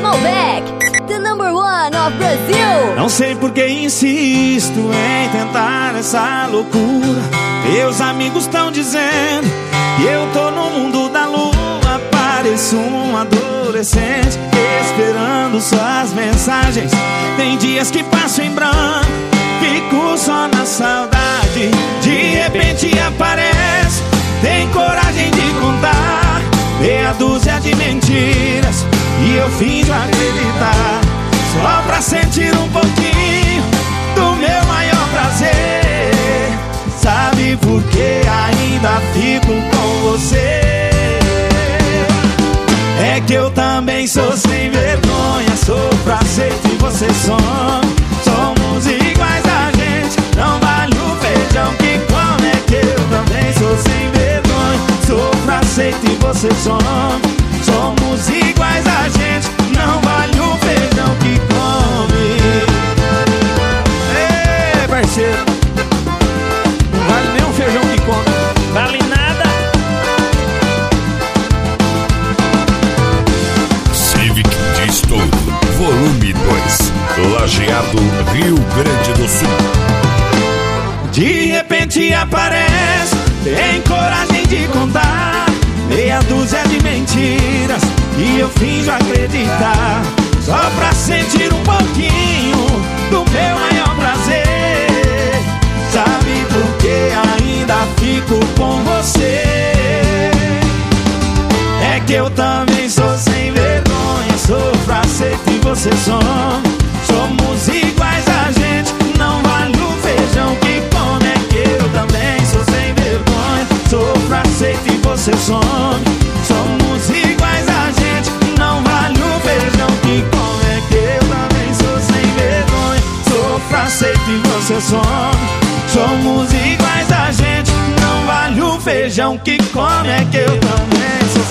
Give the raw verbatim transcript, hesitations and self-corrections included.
Malbec, the number one of Brazil. Não sei por que insisto em tentar essa loucura. Meus amigos estão dizendo que eu tô no mundo da lua. Pareço um adolescente esperando suas mensagens. Tem dias que passo em branco, fico só na saudade. De repente aparece, tem coragem de contar meia dúzia de mentiras e eu finjo acreditar, só pra sentir um pouquinho do meu maior prazer. Sabe por que ainda fico com você? É que eu também sou sem vergonha, sofro, aceito e você some. Somos iguais a gente, não vale o feijão que come. É que eu também sou sem vergonha, sofro, aceito e você some. Somos iguais a gente, não vale o feijão que come. Ei, parceiro, não vale nem o feijão que come. Vale nada. Civic de Estouro, volume dois, Lajeado, Rio Grande do Sul. De repente aparece, tem coragem de contar meia dúzia de mentiras e eu finjo acreditar, só pra sentir um pouquinho do meu maior prazer. Sabe por que ainda fico com você? É que eu também sou sem vergonha, sofro, aceito e você some. Somos iguais a gente, não vale o feijão que come. É que eu também sou sem vergonha, sofro, aceito e você some. Somos iguais a gente, não vale o feijão que come. É que eu também sou sem vergonha, sofro, aceito e você some. Somos iguais a gente, não vale o feijão que come. É que eu também sou